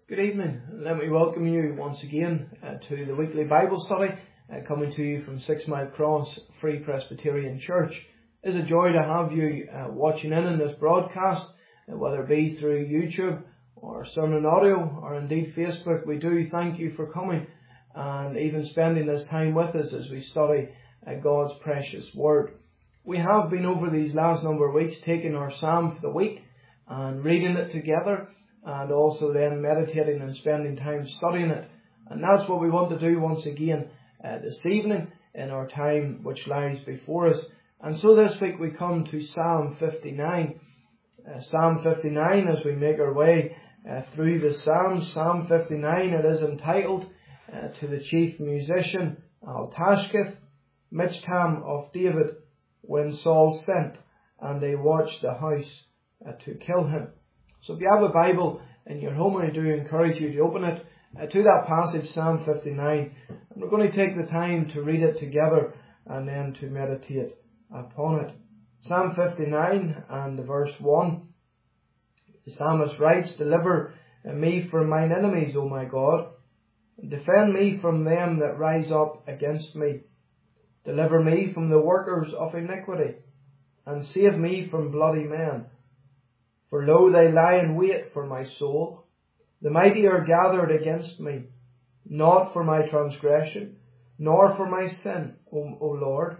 Good evening. Let me welcome you once again to the weekly Bible study coming to you from 6 Mile Cross Free Presbyterian Church. It's a joy to have you watching in this broadcast, whether it be through YouTube or sermon audio or indeed Facebook. We do thank you for coming and even spending this time with us as we study God's precious Word. We have been over these last number of weeks taking our Psalm for the week and reading it together, and also then meditating and spending time studying it. And that's what we want to do once again this evening in our time which lies before us. And so this week we come to Psalm 59. Psalm 59, as we make our way through the Psalms. Psalm 59, it is entitled to the chief musician Al-Tashkith, Michtam of David, when Saul sent and they watched the house to kill him. So if you have a Bible in your home, I do encourage you to open it to that passage, Psalm 59. And we're going to take the time to read it together and then to meditate upon it. Psalm 59 and verse 1. The psalmist writes, "Deliver me from mine enemies, O my God. Defend me from them that rise up against me. Deliver me from the workers of iniquity, and save me from bloody men. For lo, they lie in wait for my soul. The mighty are gathered against me, not for my transgression, nor for my sin, O Lord.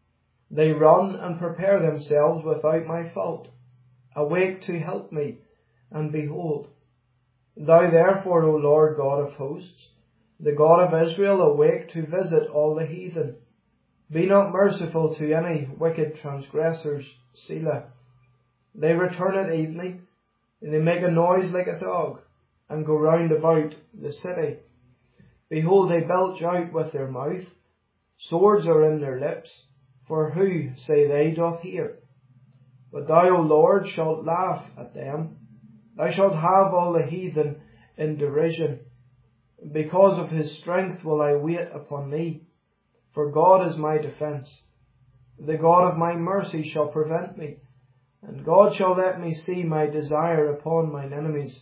They run and prepare themselves without my fault. Awake to help me, and behold. Thou therefore, O Lord God of hosts, the God of Israel, awake to visit all the heathen. Be not merciful to any wicked transgressors, Selah. They return at evening, and they make a noise like a dog, and go round about the city. Behold, they belch out with their mouth, swords are in their lips, for who, say they, doth hear? But thou, O Lord, shalt laugh at them. Thou shalt have all the heathen in derision. Because of his strength will I wait upon thee, for God is my defence. The God of my mercy shall prevent me, and God shall let me see my desire upon mine enemies.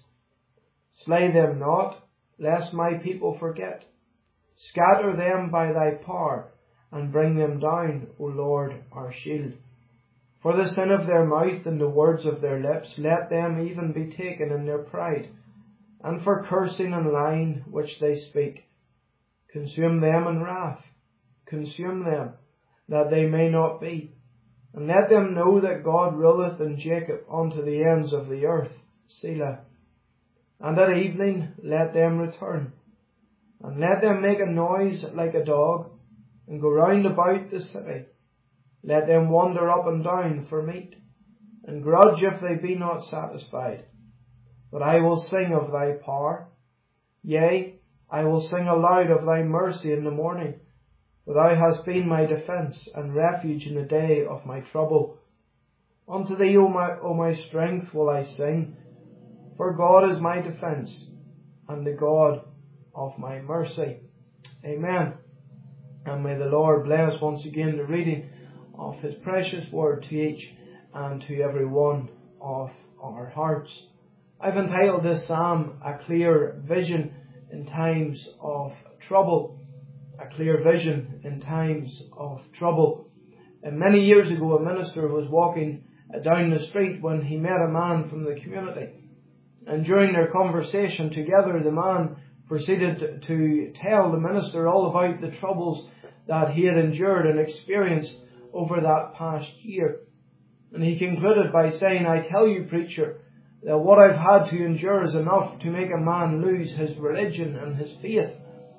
Slay them not, lest my people forget. Scatter them by thy power, and bring them down, O Lord, our shield. For the sin of their mouth and the words of their lips, let them even be taken in their pride, and for cursing and lying which they speak. Consume them in wrath, consume them, that they may not be. And let them know that God ruleth in Jacob unto the ends of the earth, Selah. And at evening let them return, and let them make a noise like a dog, and go round about the city. Let them wander up and down for meat, and grudge if they be not satisfied. But I will sing of thy power. Yea, I will sing aloud of thy mercy in the morning. For thou hast been my defence and refuge in the day of my trouble. Unto thee, O my strength, will I sing, for God is my defence, and the God of my mercy." Amen. And may the Lord bless once again the reading of his precious word to each and to every one of our hearts. I've entitled this psalm, "A Clear Vision in Times of Trouble." A clear vision in times of trouble. And many years ago, a minister was walking down the street when he met a man from the community. And during their conversation together, the man proceeded to tell the minister all about the troubles that he had endured and experienced over that past year. And he concluded by saying, "I tell you, preacher, that what I've had to endure is enough to make a man lose his religion and his faith."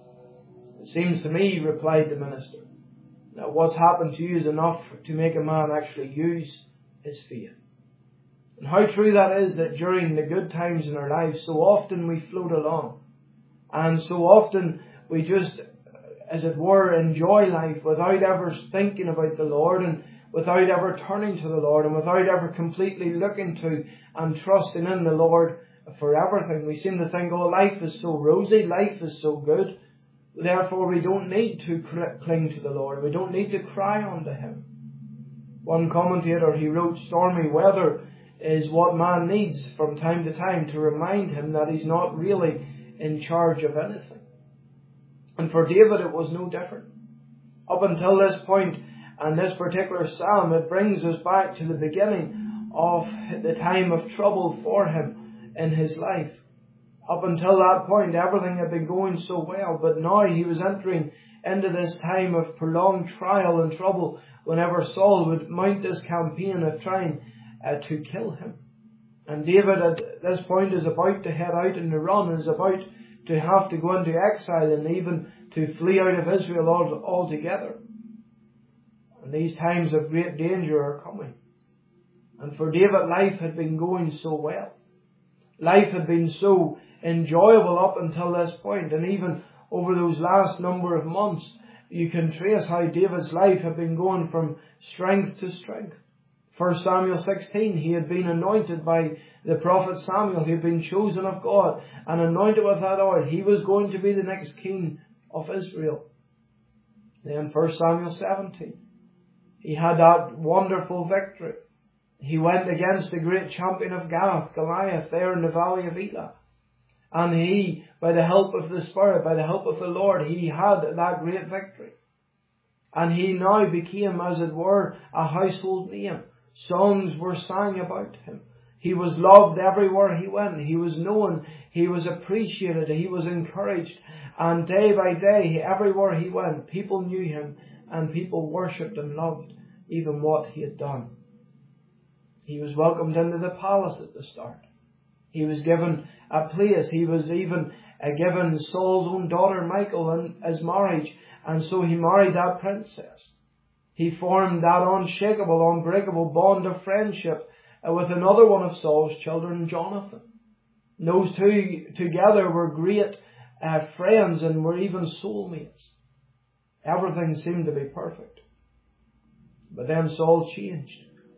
"It seems to me," replied the minister, "that what's happened to you is enough to make a man actually use his faith." And how true that is, that during the good times in our lives, so often we float along. And so often we just, as it were, enjoy life without ever thinking about the Lord, and without ever turning to the Lord, and without ever completely looking to and trusting in the Lord for everything. We seem to think, oh, life is so rosy, life is so good. Therefore, we don't need to cling to the Lord. We don't need to cry unto Him. One commentator, he wrote, "Stormy weather is what man needs from time to time to remind him that he's not really in charge of anything. And for David it was no different. Up until this point, and this particular psalm, it brings us back to the beginning of the time of trouble for him in his life. Up until that point, everything had been going so well, but now he was entering into this time of prolonged trial and trouble whenever Saul would mount this campaign of trying to kill him. And David at this point is about to head out on the run, is about to have to go into exile and even to flee out of Israel altogether. And these times of great danger are coming. And for David, life had been going so well. Life had been so enjoyable up until this point, and even over those last number of months, you can trace how David's life had been going from strength to strength. 1 Samuel 16, he had been anointed by the prophet Samuel. He had been chosen of God and anointed with that oil. He was going to be the next king of Israel. Then 1 Samuel 17, he had that wonderful victory. He went against the great champion of Gath, Goliath, there in the valley of Elah. And he, by the help of the Spirit, by the help of the Lord, he had that great victory. And he now became, as it were, a household name. Songs were sang about him. He was loved everywhere he went. He was known. He was appreciated. He was encouraged. And day by day, everywhere he went, people knew him and people worshipped and loved even what he had done. He was welcomed into the palace at the start. He was given a place. He was even given Saul's own daughter Michal as marriage. And so he married that princess. He formed that unshakable, unbreakable bond of friendship with another one of Saul's children, Jonathan. Those two together were great friends and were even soulmates. Everything seemed to be perfect. But then Saul changed.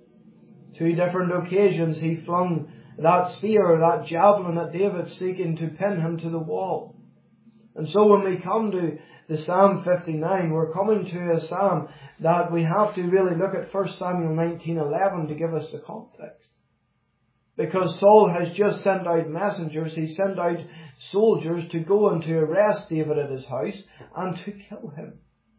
2 different occasions he flung that spear, that javelin at David, seeking to pin him to the wall. And so when we come to the Psalm 59, we're coming to a psalm that we have to really look at 1 Samuel 19:11 to give us the context. Because Saul has just sent out messengers, he sent out soldiers to go and to arrest David at his house and to kill him.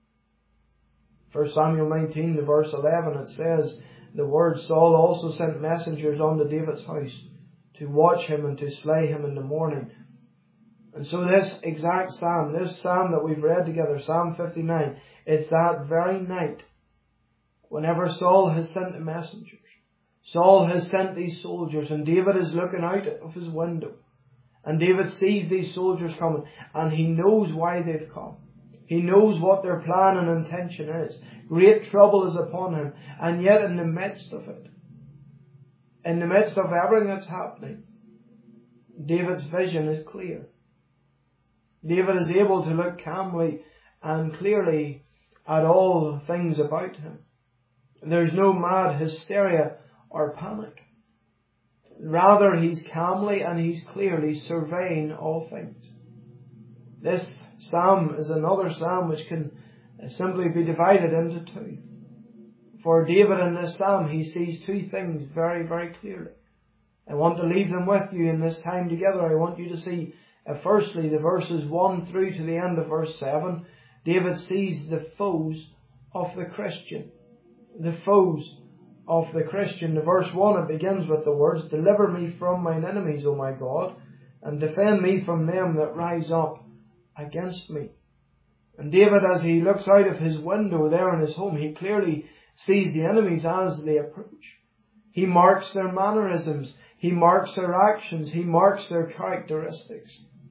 1 Samuel 19, the verse 11, it says, the word, Saul also sent messengers unto David's house to watch him and to slay him in the morning. And so this exact psalm, this psalm that we've read together, Psalm 59, it's that very night, whenever Saul has sent the messengers, Saul has sent these soldiers, and David is looking out of his window. And David sees these soldiers coming, and he knows why they've come. He knows what their plan and intention is. Great trouble is upon him, and yet in the midst of it, in the midst of everything that's happening, David's vision is clear. David is able to look calmly and clearly at all things about him. There's no mad hysteria or panic. Rather, he's calmly and he's clearly surveying all things. This psalm is another psalm which can simply be divided into 2. For David in this psalm, he sees 2 things very, very clearly. I want to leave them with you in this time together. I want you to see firstly, the verses 1 through to the end of verse 7, David sees the foes of the Christian. The foes of the Christian. The verse 1, it begins with the words, deliver me from mine enemies, O my God, and defend me from them that rise up against me. And David, as he looks out of his window there in his home, he clearly sees the enemies as they approach. He marks their mannerisms. He marks their actions. He marks their characteristics.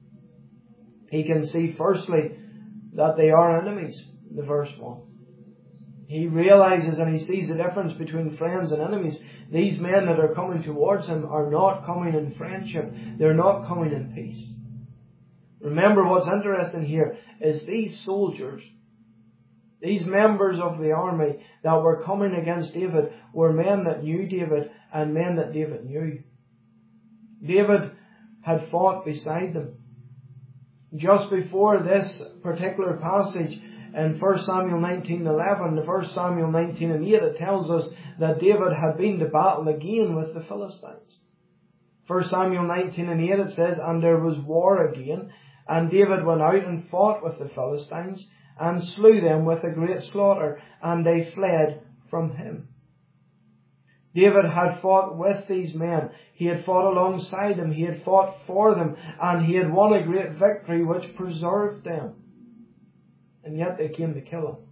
He can see firstly that they are enemies, the verse 1. He realizes and he sees the difference between friends and enemies. These men that are coming towards him are not coming in friendship. They're not coming in peace. Remember, what's interesting here is these soldiers, these members of the army that were coming against David were men that knew David and men that David knew. David had fought beside them. Just before this particular passage in 1 Samuel 19:11 to 1 Samuel 19:8, it tells us that David had been to battle again with the Philistines. 1 Samuel 19:8 it says, "And there was war again, and David went out and fought with the Philistines, and slew them with a great slaughter, and they fled from him." David had fought with these men. He had fought alongside them. He had fought for them. And he had won a great victory which preserved them. And yet they came to kill him.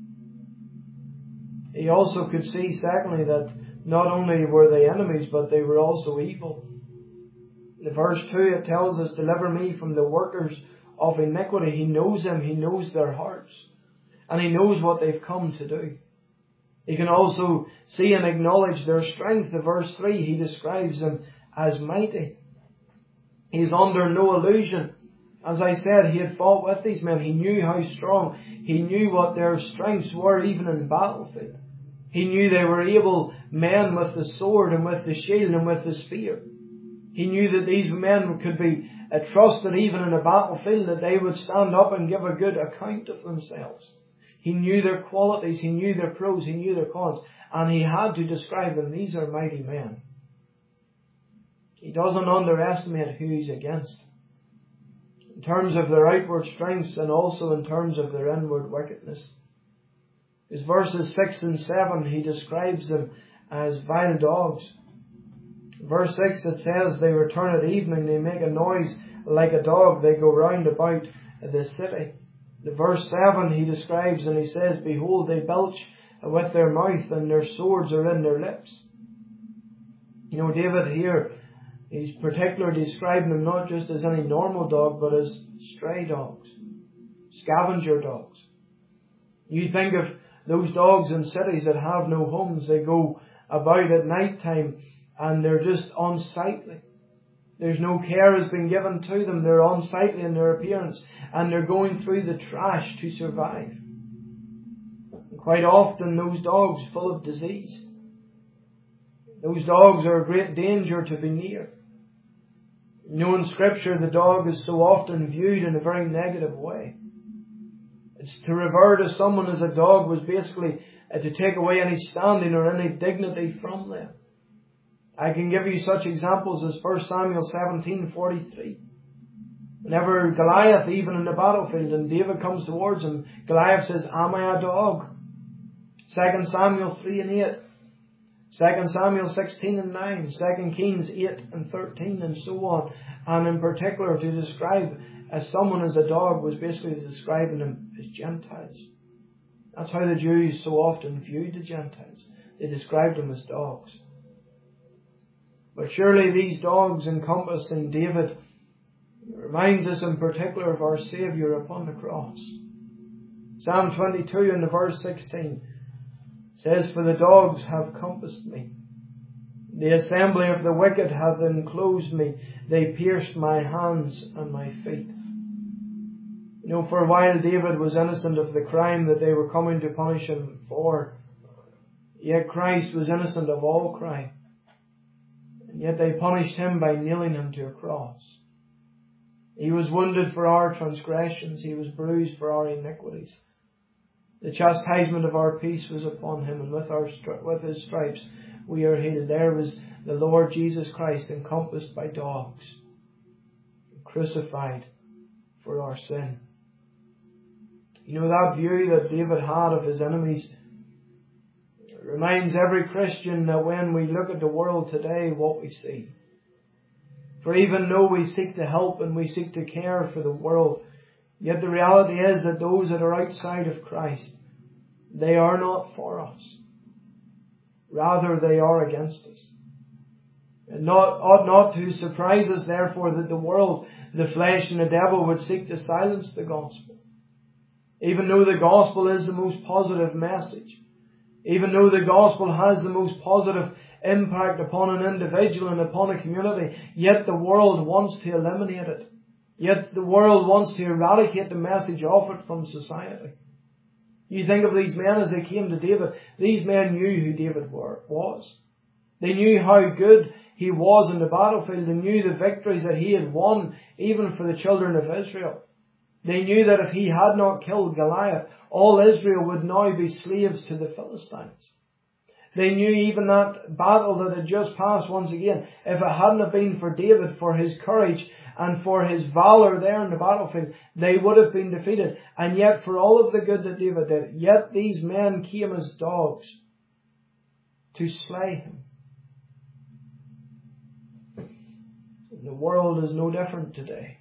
He also could see, secondly, that not only were they enemies, but they were also evil. In verse 2 it tells us, "Deliver me from the workers of iniquity." He knows them. He knows their hearts. And he knows what they've come to do. He can also see and acknowledge their strength. In verse 3, he describes them as mighty. He's under no illusion. As I said, he had fought with these men. He knew how strong. He knew what their strengths were even in battlefield. He knew they were able men with the sword and with the shield and with the spear. He knew that these men could be trusted even in a battlefield, that they would stand up and give a good account of themselves. He knew their qualities, he knew their pros, he knew their cons, and he had to describe them. These are mighty men. He doesn't underestimate who he's against, in terms of their outward strengths and also in terms of their inward wickedness. His verses 6 and 7, he describes them as vile dogs. Verse 6 it says, "They return at evening, they make a noise like a dog, they go round about the city." The verse 7 he describes and he says, "Behold, they belch with their mouth, and their swords are in their lips." You know, David here, he's particularly describing them not just as any normal dog, but as stray dogs, scavenger dogs. You think of those dogs in cities that have no homes. They go about at night time and they're just unsightly. There's no care has been given to them. They're unsightly in their appearance, and they're going through the trash to survive. And quite often those dogs full of disease. Those dogs are a great danger to be near. You know, in Scripture the dog is so often viewed in a very negative way. It's to refer to someone as a dog was basically to take away any standing or any dignity from them. I can give you such examples as 1 Samuel 17:43. Whenever Goliath, even in the battlefield, and David comes towards him, Goliath says, "Am I a dog?" 2 Samuel 3 and 8. 2 Samuel 16 and 9. 2 Kings 8 and 13, and so on. And in particular, to describe as someone as a dog was basically describing them as Gentiles. That's how the Jews so often viewed the Gentiles. They described them as dogs. But surely these dogs encompassing David reminds us in particular of our Saviour upon the cross. Psalm 22 and verse 16 says, "For the dogs have compassed me. The assembly of the wicked hath enclosed me. They pierced my hands and my feet." You know, for a while David was innocent of the crime that they were coming to punish him for. Yet Christ was innocent of all crime. And yet they punished him by nailing him to a cross. He was wounded for our transgressions. He was bruised for our iniquities. The chastisement of our peace was upon him, and with his stripes we are healed. There was the Lord Jesus Christ encompassed by dogs, crucified for our sin. You know, that view that David had of his enemies reminds every Christian that when we look at the world today, what we see. For even though we seek to help and we seek to care for the world, yet the reality is that those that are outside of Christ, they are not for us. Rather, they are against us. It ought not to surprise us, therefore, that the world, the flesh and the devil would seek to silence the gospel. Even though the gospel is the most positive message, even though the gospel has the most positive impact upon an individual and upon a community, yet the world wants to eliminate it. Yet the world wants to eradicate the message of it from society. You think of these men as they came to David. These men knew who David was. They knew how good he was in the battlefield. They knew the victories that he had won, even for the children of Israel. They knew that if he had not killed Goliath, all Israel would now be slaves to the Philistines. They knew even that battle that had just passed once again, if it hadn't have been for David, for his courage and for his valour there in the battlefield, they would have been defeated. And yet, for all of the good that David did, yet these men came as dogs to slay him. The world is no different today.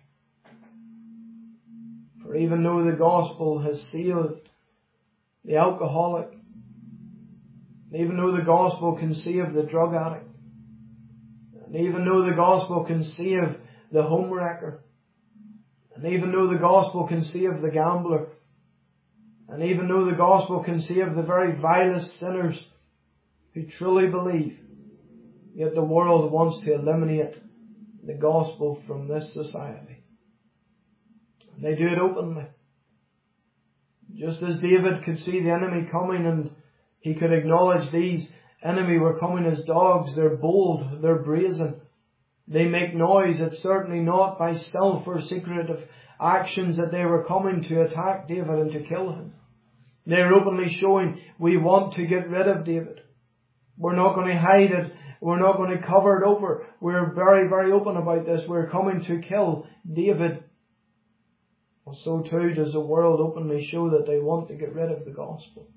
For even though the gospel has saved the alcoholic, even though the gospel can save the drug addict, and even though the gospel can save the homewrecker, and even though the gospel can save the gambler, and even though the gospel can save the very vilest sinners who truly believe, yet the world wants to eliminate the gospel from this society. And they do it openly. Just as David could see the enemy coming and he could acknowledge these enemy were coming as dogs. They're bold. They're brazen. They make noise. It's certainly not by stealth or secretive actions that they were coming to attack David and to kill him. They're openly showing, we want to get rid of David. We're not going to hide it. We're not going to cover it over. We're very, very open about this. We're coming to kill David. Well, so too does the world openly show that they want to get rid of the gospel.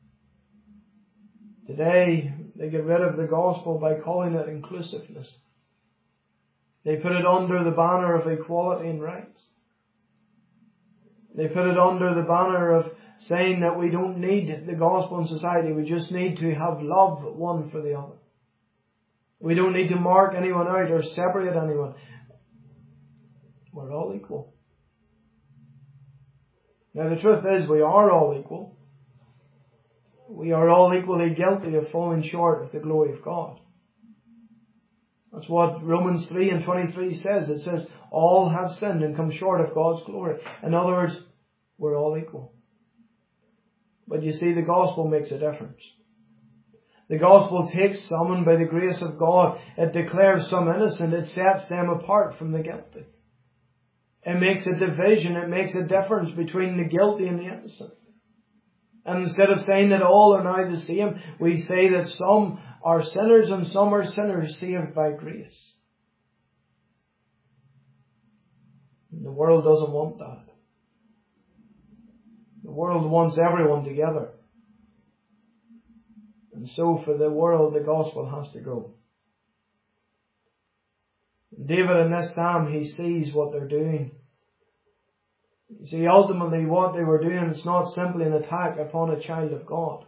Today, they get rid of the gospel by calling it inclusiveness. They put it under the banner of equality and rights. They put it under the banner of saying that we don't need the gospel in society. We just need to have love one for the other. We don't need to mark anyone out or separate anyone. We're all equal. Now the truth is we are all equal. We are all equally guilty of falling short of the glory of God. That's what Romans 3:23 says. It says, all have sinned and come short of God's glory. In other words, we're all equal. But you see, the gospel makes a difference. The gospel takes someone by the grace of God. It declares some innocent. It sets them apart from the guilty. It makes a division. It makes a difference between the guilty and the innocent. And instead of saying that all are now the same, we say that some are sinners and some are sinners saved by grace. The world doesn't want that. The world wants everyone together. And so for the world, the gospel has to go. David in this psalm, he sees what they're doing. You see, ultimately what they were doing is not simply an attack upon a child of God.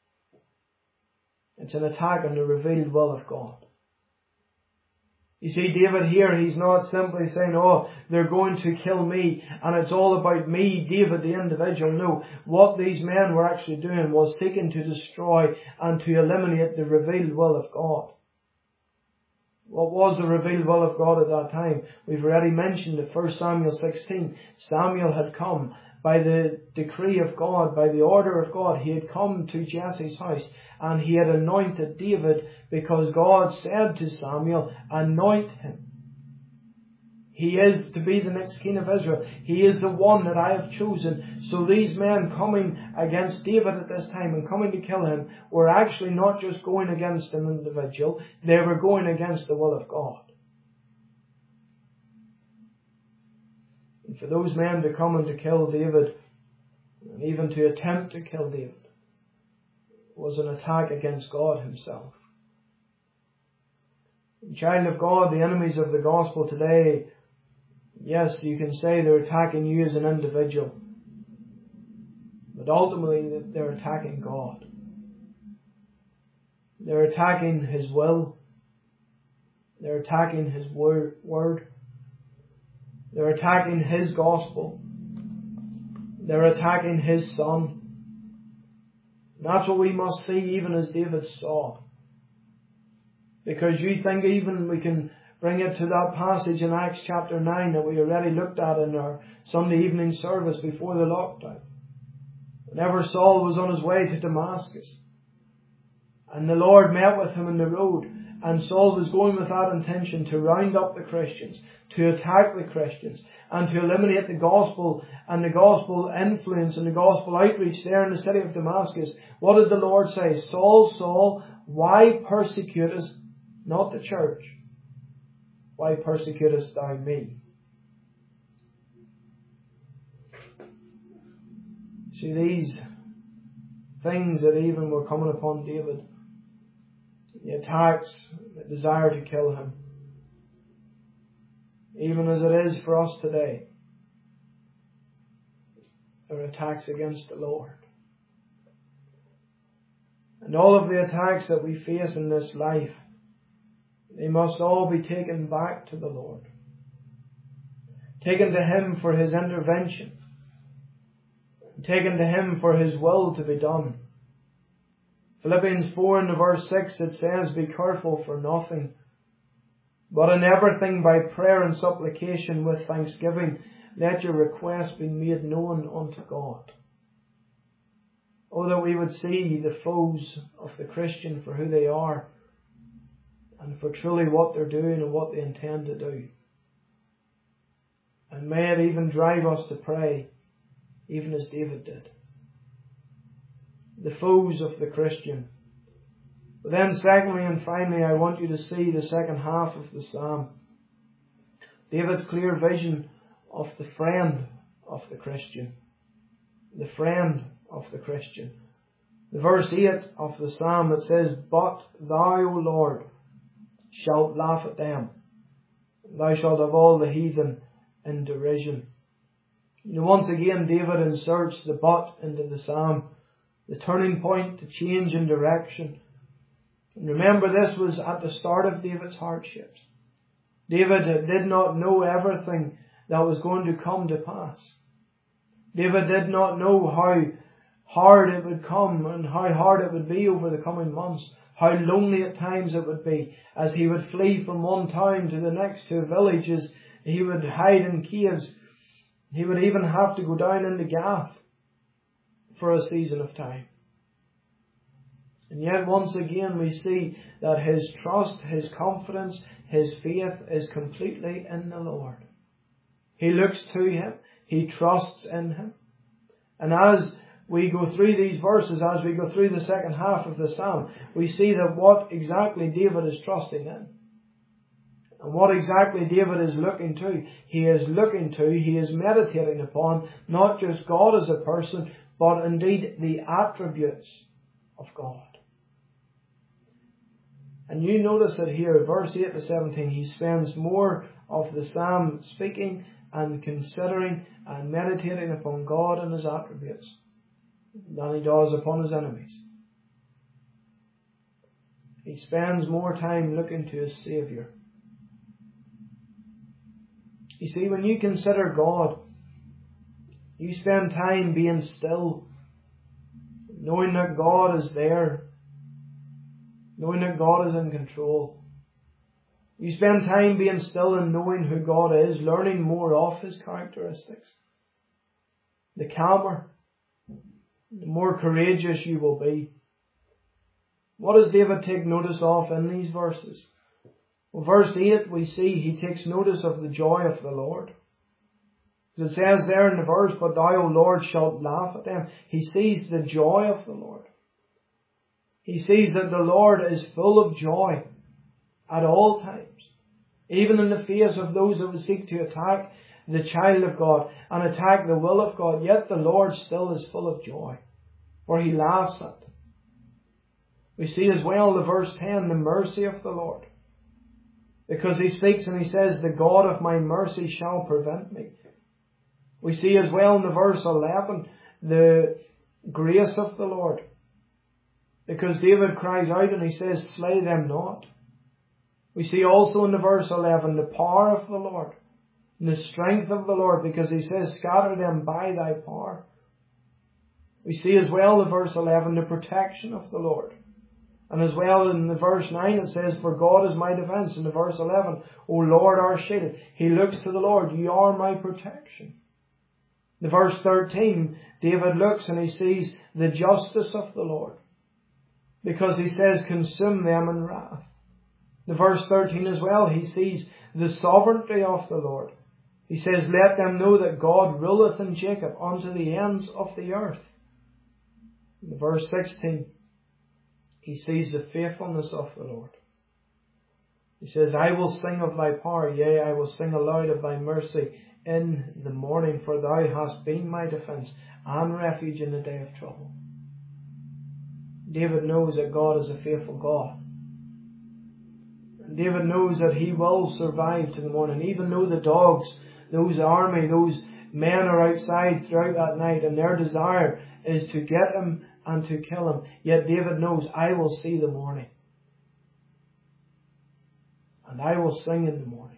It's an attack on the revealed will of God. You see, David here, he's not simply saying, oh, they're going to kill me and it's all about me, David the individual. No, what these men were actually doing was seeking to destroy and to eliminate the revealed will of God. What was the revealed will of God at that time? We've already mentioned in 1 Samuel 16. Samuel had come by the decree of God, by the order of God. He had come to Jesse's house and he had anointed David because God said to Samuel, anoint him. He is to be the next king of Israel. He is the one that I have chosen. So these men coming against David at this time and coming to kill him were actually not just going against an individual. They were going against the will of God. And for those men to come and to kill David, and even to attempt to kill David, was an attack against God himself. Child of God, the enemies of the gospel today, yes, you can say they're attacking you as an individual. But ultimately, they're attacking God. They're attacking His will. They're attacking His word. They're attacking His gospel. They're attacking His Son. That's what we must see even as David saw. Because you think even we can bring it to that passage in Acts chapter 9 that we already looked at in our Sunday evening service before the lockdown. Whenever Saul was on his way to Damascus, and the Lord met with him in the road, And Saul was going with that intention to round up the Christians, to attack the Christians, and to eliminate the gospel and the gospel influence and the gospel outreach there in the city of Damascus. What did the Lord say? Saul, Saul, why persecutest not the church? Why persecutest thou me? See, these things that even were coming upon David, the attacks, the desire to kill him, even as it is for us today, are attacks against the Lord. And all of the attacks that we face in this life, they must all be taken back to the Lord. Taken to Him for His intervention. Taken to Him for His will to be done. Philippians 4 and verse 6, it says, be careful for nothing, but in everything by prayer and supplication with thanksgiving, let your requests be made known unto God. Oh, that we would see the foes of the Christian for who they are, and for truly what they're doing and what they intend to do. And may it even drive us to pray, even as David did. The foes of the Christian. But then secondly and finally, I want you to see the second half of the psalm. David's clear vision of the friend of the Christian. The friend of the Christian. The verse 8 of the psalm, it says, but thou, O Lord, shalt laugh at them. Thou shalt have all the heathen in derision. You know, once again, David inserts the but into the psalm. The turning point to change in direction. And remember, this was at the start of David's hardships. David did not know everything that was going to come to pass. David did not know how hard it would come and how hard it would be over the coming months. How lonely at times it would be as he would flee from one town to the next to villages. He would hide in caves. He would even have to go down into Gath for a season of time. And yet once again we see that his trust, his confidence, his faith is completely in the Lord. He looks to Him. He trusts in Him. And as we go through these verses, as we go through the second half of the psalm, we see that what exactly David is trusting in. And what exactly David is looking to. He is meditating upon not just God as a person, but indeed the attributes of God. And you notice that here, verse 8 to 17, he spends more of the psalm speaking and considering and meditating upon God and His attributes than he does upon his enemies. He spends more time looking to his Saviour. You see, when you consider God, you spend time being still, knowing that God is there, knowing that God is in control. You spend time being still and knowing who God is, learning more of His characteristics. The calmer, the more courageous you will be. What does David take notice of in these verses? Well, verse 8 we see he takes notice of the joy of the Lord. As it says there in the verse, but thou, O Lord, shalt laugh at them. He sees the joy of the Lord. He sees that the Lord is full of joy at all times. Even in the face of those that would seek to attack the child of God and attack the will of God, yet the Lord still is full of joy, for He laughs at them. We see as well the verse 10, the mercy of the Lord. Because he speaks and he says, the God of my mercy shall prevent me. We see as well in the verse 11, the grace of the Lord. Because David cries out and he says, slay them not. We see also in the verse 11, the power of the Lord. And the strength of the Lord, because he says, scatter them by thy power. We see as well in verse 11, the protection of the Lord. And as well in the verse 9 it says, for God is my defence. In the verse 11, O Lord our shield. He looks to the Lord, you are my protection. The verse 13, David looks and he sees the justice of the Lord. Because he says, consume them in wrath. The verse 13 as well, he sees the sovereignty of the Lord. He says, let them know that God ruleth in Jacob unto the ends of the earth. In verse 16, he sees the faithfulness of the Lord. He says, I will sing of thy power, yea, I will sing aloud of thy mercy in the morning, for thou hast been my defence and refuge in the day of trouble. David knows that God is a faithful God. David knows that he will survive to the morning, even though the dogs, those army, those men are outside throughout that night, and their desire is to get him and to kill him. Yet David knows, I will see the morning. And I will sing in the morning.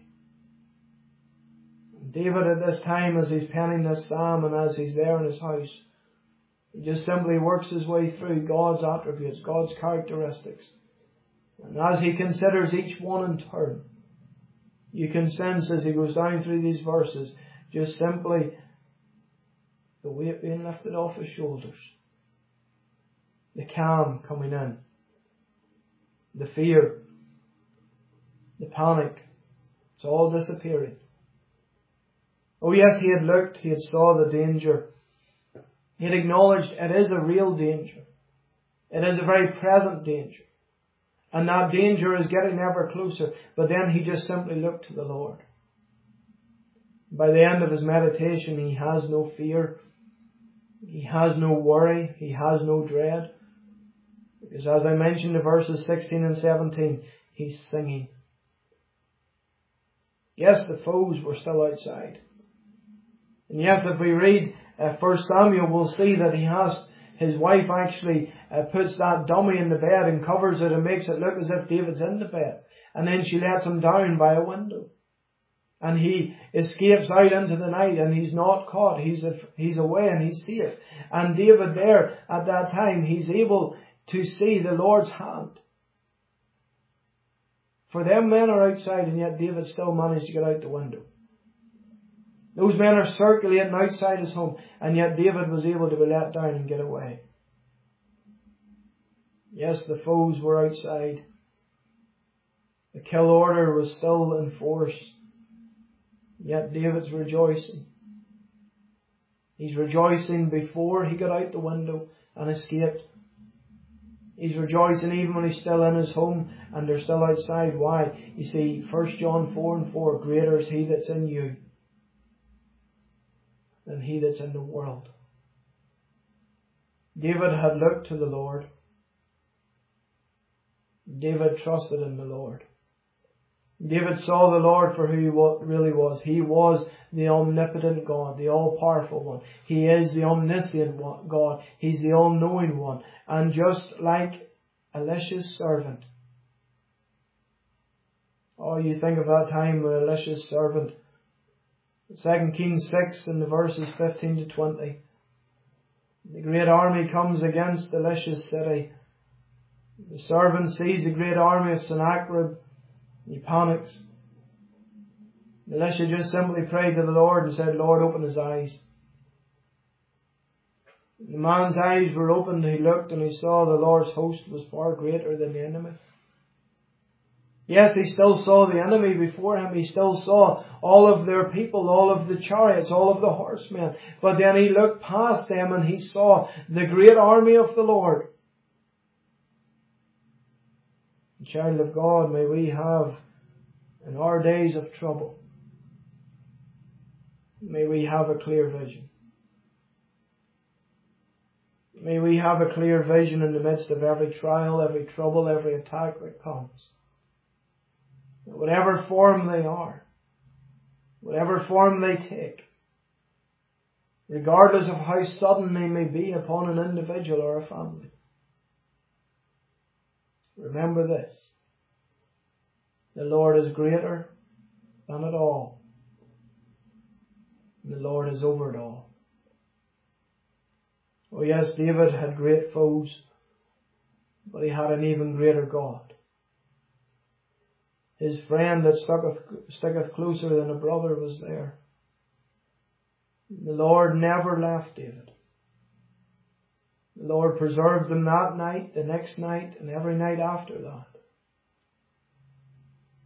And David at this time, as he's penning this psalm and as he's there in his house, he just simply works his way through God's attributes, God's characteristics. And as he considers each one in turn, you can sense as he goes down through these verses, just simply the weight being lifted off his shoulders. The calm coming in. The fear. The panic. It's all disappearing. Oh yes, he had looked, he had saw the danger. He had acknowledged it is a real danger. It is a very present danger. And that danger is getting ever closer. But then he just simply looked to the Lord. By the end of his meditation, he has no fear. He has no worry. He has no dread. Because as I mentioned in verses 16 and 17, he's singing. Yes, the foes were still outside. And yes, if we read 1 Samuel, we'll see that his wife actually puts that dummy in the bed and covers it and makes it look as if David's in the bed. And then she lets him down by a window. And he escapes out into the night and he's not caught. He's away and he's safe. And David there at that time, he's able to see the Lord's hand. For them men are outside and yet David still managed to get out the window. Those men are circulating outside his home and yet David was able to be let down and get away. Yes, the foes were outside. The kill order was still in force. Yet David's rejoicing. He's rejoicing before he got out the window and escaped. He's rejoicing even when he's still in his home and they're still outside. Why? You see, 1 John 4:4, greater is he that's in you than he that's in the world. David had looked to the Lord. David trusted in the Lord. David saw the Lord for who he really was. He was the omnipotent God, the all-powerful one. He is the omniscient God. He's the all-knowing one. And just like Elisha's servant. Oh, you think of that time with Elisha's servant. 2 Kings 6 in the verses 15 to 20. The great army comes against Elisha's city. The servant sees the great army of Sennacherib. He panics. Elisha just simply prayed to the Lord and said, Lord, open his eyes. The man's eyes were opened. He looked and he saw the Lord's host was far greater than the enemy. Yes, he still saw the enemy before him. He still saw all of their people, all of the chariots, all of the horsemen. But then he looked past them and he saw the great army of the Lord. Child of God, may we have in our days of trouble, may we have a clear vision. May we have a clear vision in the midst of every trial, every trouble, every attack that comes. Whatever form they are, whatever form they take, regardless of how sudden they may be upon an individual or a family. Remember this. The Lord is greater than it all. And the Lord is over it all. Oh yes, David had great foes, but he had an even greater God. His friend that sticketh closer than a brother was there. The Lord never left David. The Lord preserved him that night, the next night, and every night after that.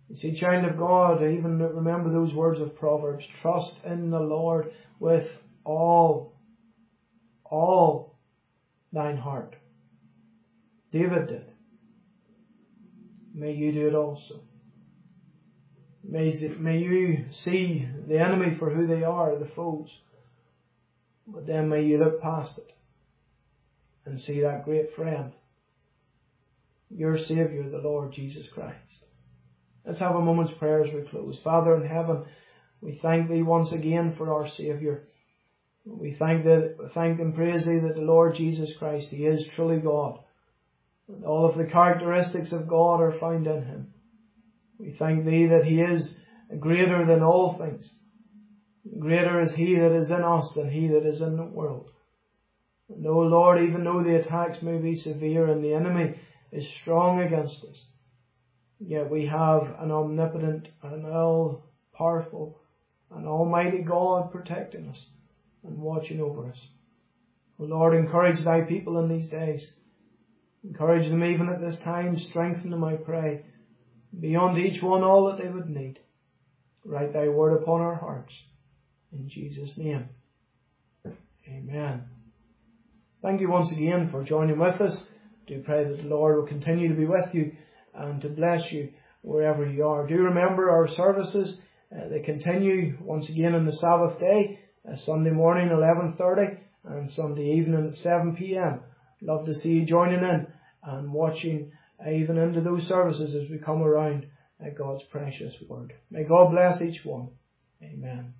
You see, child of God, even remember those words of Proverbs, trust in the Lord with all thine heart. David did. May you do it also. May you see the enemy for who they are, the foes. But then may you look past it and see that great friend, your Saviour, the Lord Jesus Christ. Let's have a moment's prayer as we close. Father in heaven, we thank Thee once again for our Saviour. We thank and praise Thee that the Lord Jesus Christ, He is truly God. And all of the characteristics of God are found in Him. We thank Thee that He is greater than all things. Greater is He that is in us than he that is in the world. And O Lord, even though the attacks may be severe and the enemy is strong against us, yet we have an omnipotent and all-powerful and almighty God protecting us and watching over us. O Lord, encourage Thy people in these days. Encourage them even at this time. Strengthen them, I pray. Beyond each one all that they would need. Write Thy word upon our hearts. In Jesus' name. Amen. Thank you once again for joining with us. Do pray that the Lord will continue to be with you and to bless you wherever you are. Do remember our services. They continue once again on the Sabbath day, Sunday morning 11:30 and Sunday evening at 7 p.m. Love to see you joining in and watching even into those services as we come around God's precious word. May God bless each one. Amen.